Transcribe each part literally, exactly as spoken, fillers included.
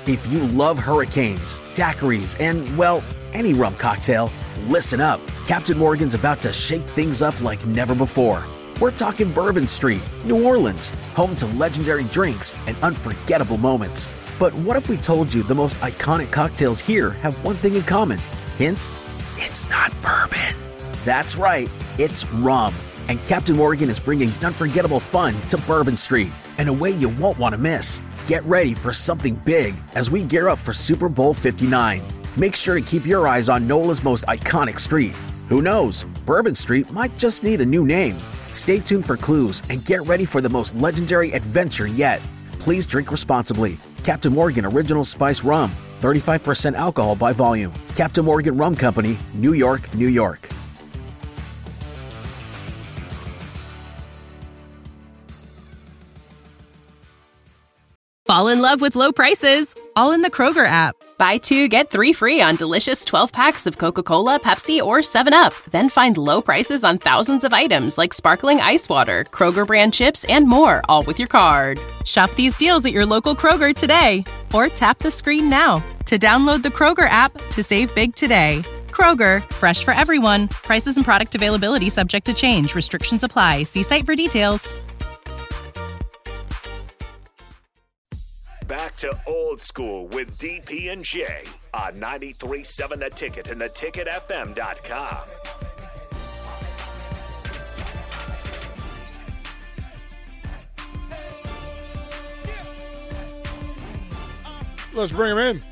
If you love hurricanes, daiquiris, and, well, any rum cocktail, listen up. Captain Morgan's about to shake things up like never before. We're talking Bourbon Street, New Orleans, home to legendary drinks and unforgettable moments. But what if we told you the most iconic cocktails here have one thing in common? Hint, it's not bourbon. That's right, it's rum. And Captain Morgan is bringing unforgettable fun to Bourbon Street in a way you won't want to miss. Get ready for something big as we gear up for Super Bowl fifty-nine. Make sure to keep your eyes on NOLA's most iconic street. Who knows, Bourbon Street might just need a new name. Stay tuned for clues and get ready for the most legendary adventure yet. Please drink responsibly. Captain Morgan Original Spice Rum, thirty-five percent alcohol by volume. Captain Morgan Rum Company, New York, New York. Fall in love with low prices, all in the Kroger app. Buy two, get three free on delicious twelve packs of Coca-Cola, Pepsi, or seven up. Then find low prices on thousands of items like sparkling ice water, Kroger brand chips, and more, all with your card. Shop these deals at your local Kroger today, or tap the screen now to download the Kroger app to save big today. Kroger, fresh for everyone. Prices and product availability subject to change. Restrictions apply. See site for details. Back to old school with D P and J on ninety-three point seven The Ticket and the ticket f m dot com. Let's bring him in.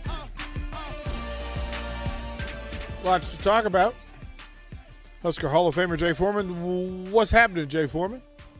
Lots to talk about. Husker Hall of Famer Jay Foreman. What's happening, Jay Foreman?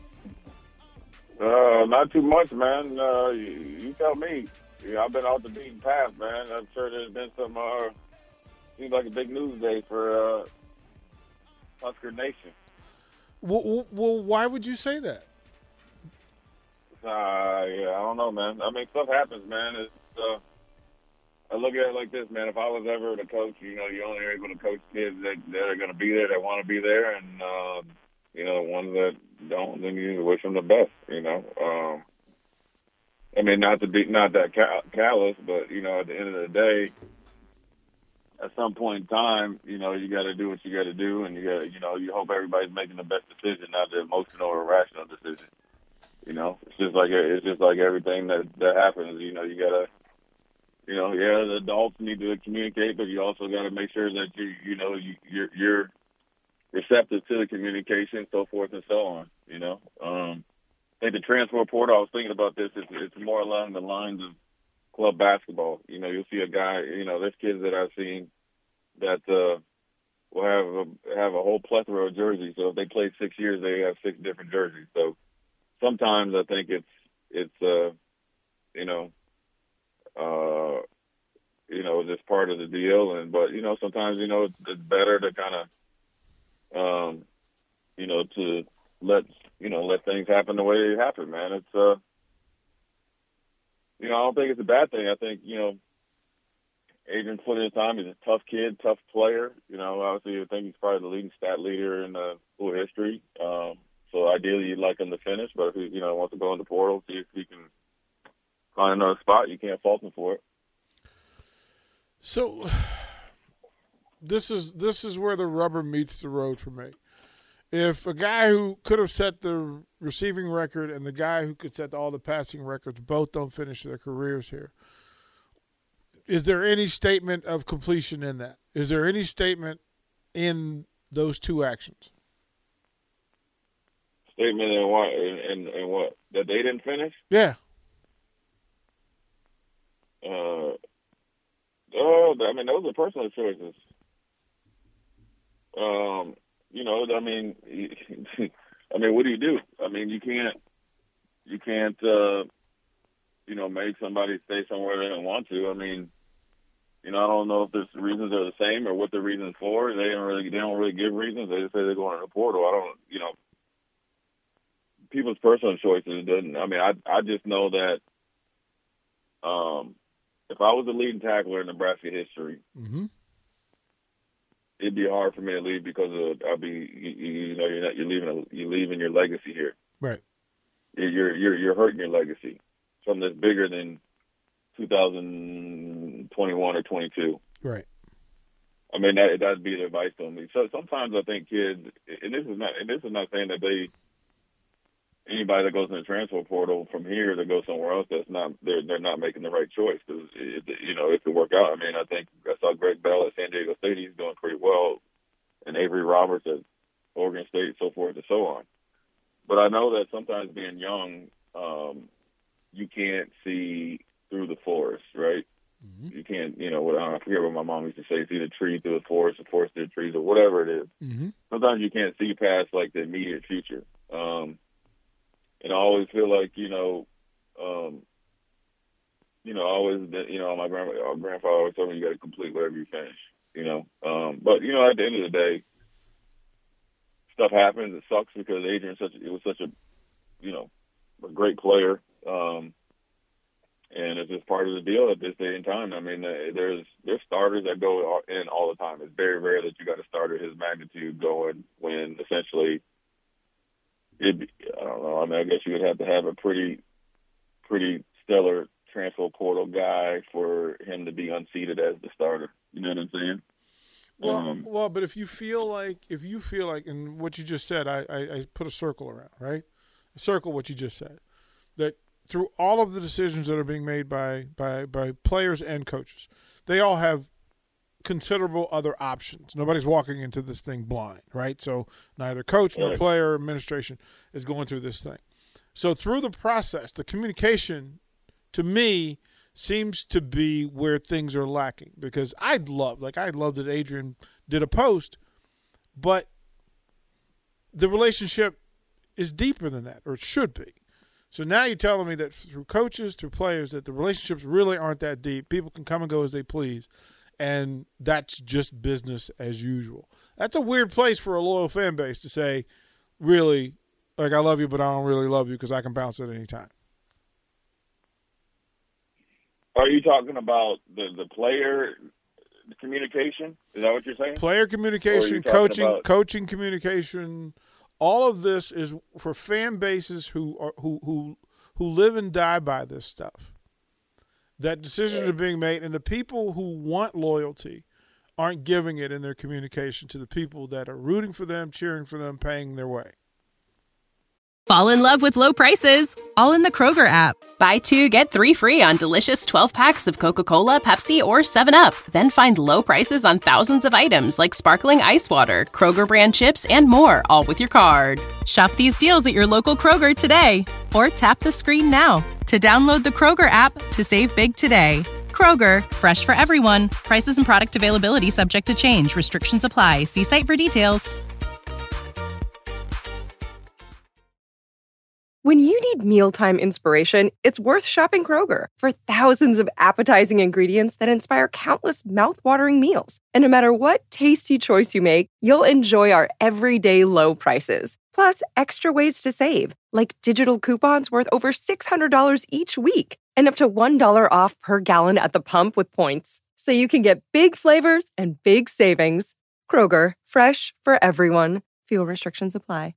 Uh, not too much, man. Uh, you, you tell me. Yeah, I've been off the beaten path, man. I'm sure there's been some, uh, seems like a big news day for uh, Husker Nation. Well, well, why would you say that? Uh, yeah, I don't know, man. I mean, stuff happens, man. It's, uh, I look at it like this, man. If I was ever the coach, you know, you're only able to coach kids that, that are going to be there, that want to be there, and, uh, you know, the ones that don't, then you wish them the best, you know. Um, I mean, not to be not that callous, but, you know, at the end of the day, at some point in time, you know, you got to do what you got to do, and you got, you know, you hope everybody's making the best decision, not the emotional or rational decision. You know, it's just like it's just like everything that that happens. You know, you got to, you know, yeah, the adults need to communicate, but you also got to make sure that you, you know, you, you're you're receptive to the communication, so forth and so on, you know. Um, I think the transfer portal, I was thinking about this, it's, it's more along the lines of club basketball. You know, you'll see a guy, you know, there's kids that I've seen that uh, will have a, have a whole plethora of jerseys. So if they play six years, they have six different jerseys. So sometimes I think it's, it's uh, you know, uh, you know, just part of the deal. And But, you know, sometimes, you know, it's, it's better to kind of, Um, you know, to let you know let things happen the way they happen, man. It's uh, you know, I don't think it's a bad thing. I think you know, Adrian put in his time. He's a tough kid, tough player. You know, obviously, I think he's probably the leading stat leader in uh, school history. Um, so ideally, you'd like him to finish, but if he you know wants to go in the portal, see if he can find another spot, you can't fault him for it. So. This is this is where the rubber meets the road for me. If a guy who could have set the receiving record and the guy who could set all the passing records both don't finish their careers here, is there any statement of completion in that? Is there any statement in those two actions? Statement in what? In, in, in what? That they didn't finish? Yeah. Uh, oh, I mean, those are personal choices. Um, you know, I mean, I mean, what do you do? I mean, you can't, you can't, uh, you know, make somebody stay somewhere they don't want to. I mean, you know, I don't know if the reasons are the same or what the reasons for. They don't really, they don't really give reasons. They just say they're going to the portal. I don't, you know, people's personal choices doesn't. I mean, I, I just know that, um, if I was the leading tackler in Nebraska history. Mm-hmm. It'd be hard for me to leave because of I'll be you, you know you're not you're leaving a, you're leaving your legacy here. Right. You're you're you're hurting your legacy. Something that's bigger than two thousand twenty-one or twenty-two. Right. I mean, that that'd be the advice to me. So sometimes I think kids, and this is not, and this is not saying that they, anybody that goes in the transfer portal from here to go somewhere else, that's not, they're they're not making the right choice, because you know it could work out. I mean, I think I saw Greg Bell at San Diego State; he's doing pretty well, and Avery Roberts at Oregon State, so forth and so on. But I know that sometimes being young, um, you can't see through the forest, right? Mm-hmm. You can't, you know, what I forget what my mom used to say, see the tree through the forest, the forest through the trees, or whatever it is. Mm-hmm. Sometimes you can't see past, like, the immediate future. Um, and I always feel like, you know, um, you know, I always, you know, my grandma, our grandfather always told me you got to complete whatever you finish, you know. Um, but, you know, at the end of the day, stuff happens. It sucks because Adrian such it was such a, you know, a great player. Um, And it's just part of the deal at this day and time. I mean, there's there's starters that go in all the time. It's very rare that you got a starter his magnitude going when essentially, it, I don't know. I mean, I guess you would have to have a pretty, pretty stellar transfer portal guy for him to be unseated as the starter. You know what I'm saying? Well, um, well, but if you feel like if you feel like, and what you just said, I, I, I put a circle around, right? A circle what you just said, that. Through all of the decisions that are being made by, by, by players and coaches, they all have considerable other options. Nobody's walking into this thing blind, right? So neither coach nor player or administration is going through this thing. So through the process, the communication, to me, seems to be where things are lacking. Because I'd love, like I love that Adrian did a post, but the relationship is deeper than that, or it should be. So now you're telling me that through coaches, through players, that the relationships really aren't that deep. People can come and go as they please, and that's just business as usual. That's a weird place for a loyal fan base to say, really, like, I love you, but I don't really love you because I can bounce at any time. Are you talking about the, the player communication? Is that what you're saying? Player communication, coaching, about- coaching communication. All of this is for fan bases who are who who who live and die by this stuff. That decisions are being made, and the people who want loyalty aren't giving it in their communication to the people that are rooting for them, cheering for them, paying their way. Fall in love with low prices, all in the Kroger app. Buy two, get three free on delicious twelve packs of Coca-Cola, Pepsi, or seven up. Then find low prices on thousands of items like sparkling ice water, Kroger brand chips, and more, all with your card. Shop these deals at your local Kroger today, or tap the screen now to download the Kroger app to save big today. Kroger, fresh for everyone. Prices and product availability subject to change. Restrictions apply. See site for details. When you need mealtime inspiration, it's worth shopping Kroger for thousands of appetizing ingredients that inspire countless mouthwatering meals. And no matter what tasty choice you make, you'll enjoy our everyday low prices. Plus, extra ways to save, like digital coupons worth over six hundred dollars each week and up to one dollar off per gallon at the pump with points. So you can get big flavors and big savings. Kroger, fresh for everyone. Fuel restrictions apply.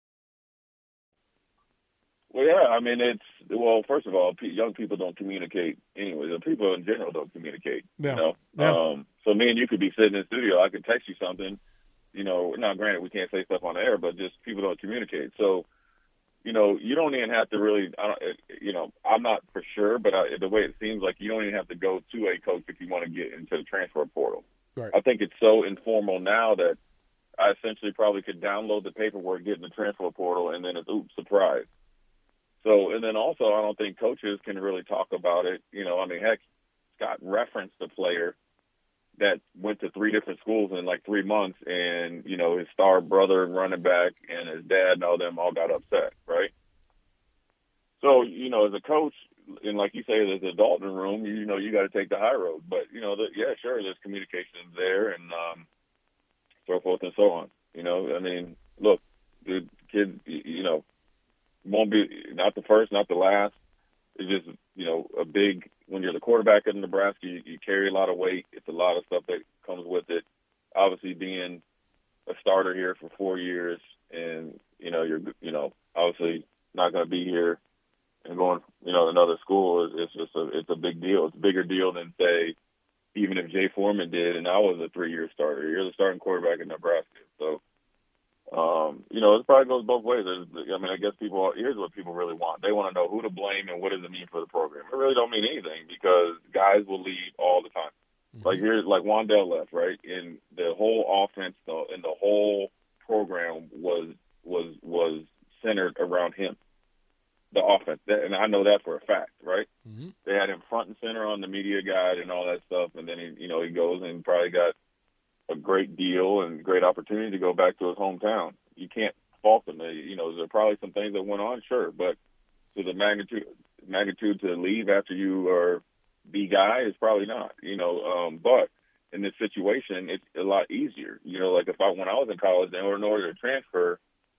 Well, yeah, I mean, it's, well, first of all, young people don't communicate anyway. The people in general don't communicate, yeah. you know. Yeah. Um, so me and you could be sitting in the studio. I could text you something, you know. Now, granted, we can't say stuff on the air, but just people don't communicate. So, you know, you don't even have to really, I don't, you know, I'm not for sure, but I, the way it seems like you don't even have to go to a coach if you want to get into the transfer portal. Right. I think it's so informal now that I essentially probably could download the paperwork, get in the transfer portal, and then it's, oops, surprise. So, and then also, I don't think coaches can really talk about it. You know, I mean, heck, Scott referenced a player that went to three different schools in like three months, and, you know, his star brother running back and his dad and all them all got upset, right? So, you know, as a coach, and like you say, there's a adult in the room, you know, you got to take the high road. But, you know, the, yeah, sure, there's communication there and um, so forth and so on. You know, I mean, look, the kid, you know, won't be not the first, not the last. It's just, you know, a big, when you're the quarterback of Nebraska, you, you carry a lot of weight. It's a lot of stuff that comes with it. Obviously being a starter here for four years and, you know, you're, you know, obviously not going to be here and going, you know, to another school is it's just a it's a big deal. It's a bigger deal than, say, even if Jay Foreman did and I was a three-year starter. You're the starting quarterback in Nebraska. So, um, you know, it probably goes both ways. There's, I mean, I guess people, here's what people really want. They want to know who to blame and what does it mean for the program. It really don't mean anything because guys will leave all the time. Mm-hmm. Like here's like Wandell left, right? And the whole offense though, and the whole program was was was centered around him. The offense, and I know that for a fact, right? Mm-hmm. They had him front and center on the media guide and all that stuff, and then he, you know, he goes and probably got a great deal and great opportunity to go back to his hometown. You can't fault them. You know, there are probably some things that went on, sure, but to the magnitude magnitude to leave after you are the guy is probably not. You know, um, but in this situation, it's a lot easier. You know, like if I when I was in college, in order, in order to transfer,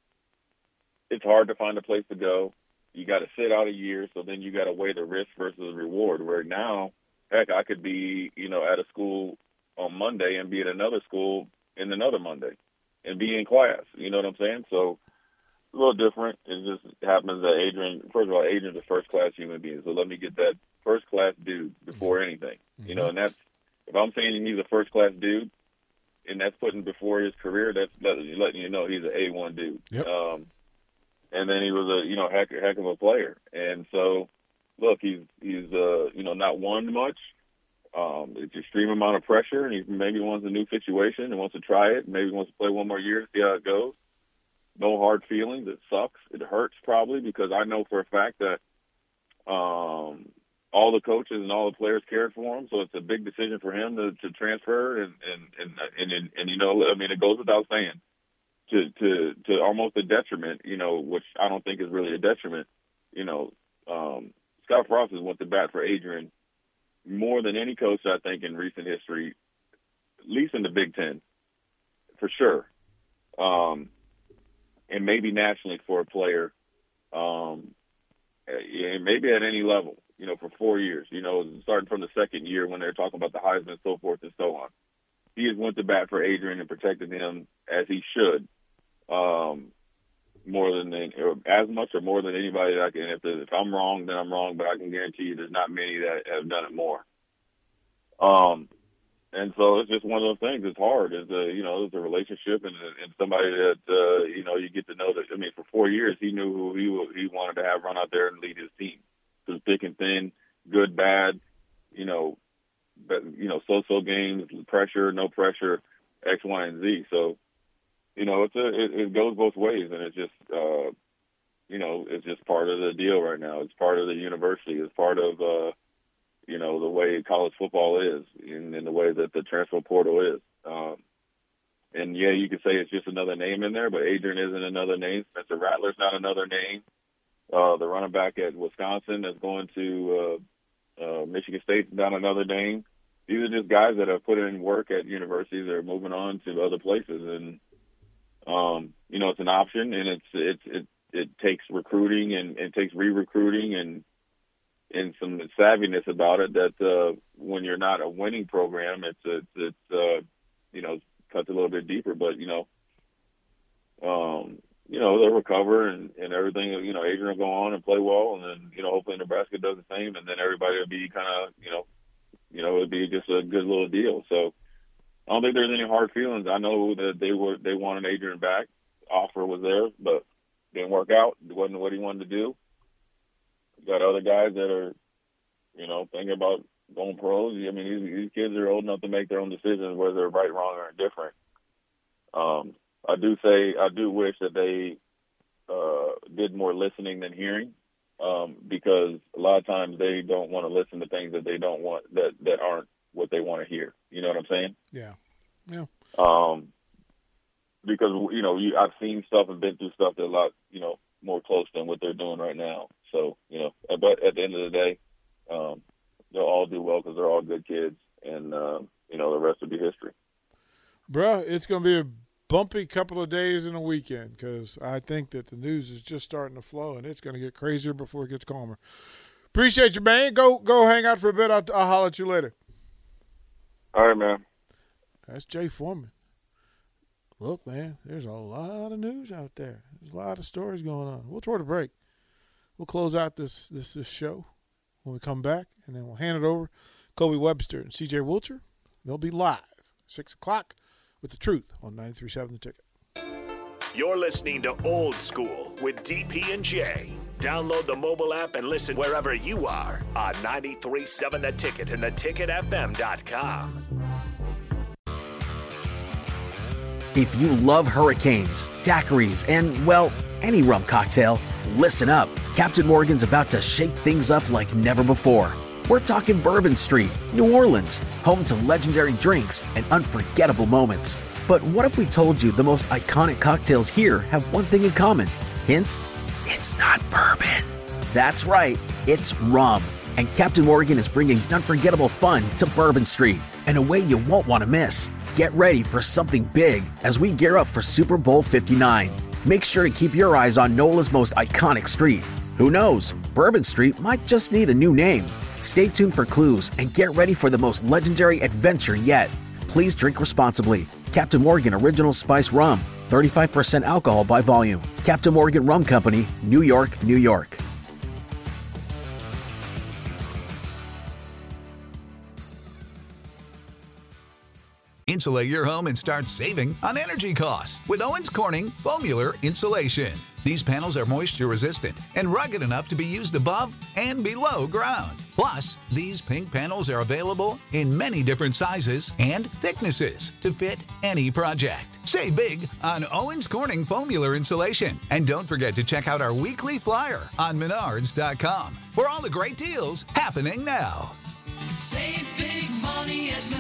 it's hard to find a place to go. You got to sit out a year, so then you got to weigh the risk versus the reward. Where now, heck, I could be, you know, at a school on Monday and be at another school in another Monday and be in class. You know what I'm saying? So a little different. It just happens that Adrian, first of all, Adrian's a first-class human being. So let me get that first-class dude before anything. Mm-hmm. You know, and that's, if I'm saying he's a first-class dude, and that's putting before his career, that's letting you know he's an A one dude. Yep. Um, And then he was a, you know, heck, heck of a player. And so, look, he's, he's uh, you know, not won much. Um, it's extreme amount of pressure, and he maybe wants a new situation and wants to try it. Maybe wants to play one more year to see how it goes. No hard feelings. It sucks. It hurts probably because I know for a fact that um, all the coaches and all the players cared for him. So it's a big decision for him to, to transfer. And, and, and, and, and, and, you know, I mean, it goes without saying. To, to to almost a detriment, you know, which I don't think is really a detriment. You know, um, Scott Frost has went to bat for Adrian more than any coach, I think, in recent history, at least in the Big Ten, for sure, um, and maybe nationally for a player, um, and maybe at any level, you know, for four years, you know, starting from the second year when they're talking about the Heisman and so forth and so on. He has went to bat for Adrian and protected him as he should, um, more than or as much or more than anybody that I can. If, if I'm wrong, then I'm wrong, but I can guarantee you there's not many that have done it more. Um, and so it's just one of those things. It's hard. It's a you know it's a relationship and, and somebody that uh, you know you get to know that. I mean, for four years he knew who he he wanted to have run out there and lead his team. Through thick and thin, good, bad, you know. But, you know, so-so games, pressure, no pressure, X, Y, and Z. So, you know, it's a, it, it goes both ways, and it's just, uh, you know, it's just part of the deal right now. It's part of the university. It's part of, uh, you know, the way college football is and, and the way that the transfer portal is. Um, and, yeah, you could say it's just another name in there, but Adrian isn't another name. Spencer Rattler's not another name. Uh, the running back at Wisconsin that's going to uh, – Uh, Michigan State's not another name. These are just guys that have put in work at universities that are moving on to other places, and um, you know it's an option, and it's it's it it takes recruiting and it takes re-recruiting and and some savviness about it. That uh, when you're not a winning program, it's it's, it's uh, you know cuts a little bit deeper, but you know. Um, you know, they'll recover and, and everything, you know, Adrian will go on and play well. And then, you know, hopefully Nebraska does the same. And then everybody will be kind of, you know, you know, it'll be just a good little deal. So I don't think there's any hard feelings. I know that they were, they wanted Adrian back. Offer was there, but didn't work out. It wasn't what he wanted to do. You got other guys that are, you know, thinking about going pros. I mean, these, these kids are old enough to make their own decisions, whether they're right, wrong, or indifferent. Um, I do say I do wish that they uh, did more listening than hearing, um, because a lot of times they don't want to listen to things that they don't want that, that aren't what they want to hear. You know what I'm saying? Yeah, yeah. Um, because you know you, I've seen stuff and been through stuff that a lot you know more close than what they're doing right now. So you know, but at the end of the day, um, they'll all do well because they're all good kids, and uh, you know the rest will be history. Bruh, it's gonna be a bumpy couple of days and a weekend because I think that the news is just starting to flow and it's going to get crazier before it gets calmer. Appreciate you, man. Go go hang out for a bit. I'll, I'll holler at you later. All right, man. That's Jay Foreman. Look, man, there's a lot of news out there. There's a lot of stories going on. We'll throw the break. we'll close out this, this, this show when we come back, and then we'll hand it over. Kobe Webster and C J Wilcher, they'll be live six o'clock with The Truth on ninety-three point seven The Ticket. You're listening to Old School with D P and J. Download the mobile app and listen wherever you are on ninety-three point seven The Ticket and the ticket f m dot com. If you love hurricanes, daiquiris, and, well, any rum cocktail, listen up. Captain Morgan's about to shake things up like never before. We're talking Bourbon Street, New Orleans, home to legendary drinks and unforgettable moments. But what if we told you the most iconic cocktails here have one thing in common? Hint, it's not bourbon. That's right, it's rum. And Captain Morgan is bringing unforgettable fun to Bourbon Street in a way you won't want to miss. Get ready for something big as we gear up for Super Bowl fifty-nine. Make sure to keep your eyes on NOLA's most iconic street. Who knows, Bourbon Street might just need a new name. Stay tuned for clues and get ready for the most legendary adventure yet. Please drink responsibly. Captain Morgan Original Spice Rum, thirty-five percent alcohol by volume. Captain Morgan Rum Company, New York, New York. Insulate your home and start saving on energy costs with Owens Corning Foamular Insulation. These panels are moisture resistant and rugged enough to be used above and below ground. Plus, these pink panels are available in many different sizes and thicknesses to fit any project. Save big on Owens Corning Foamular Insulation. And don't forget to check out our weekly flyer on menards dot com for all the great deals happening now. Save big money at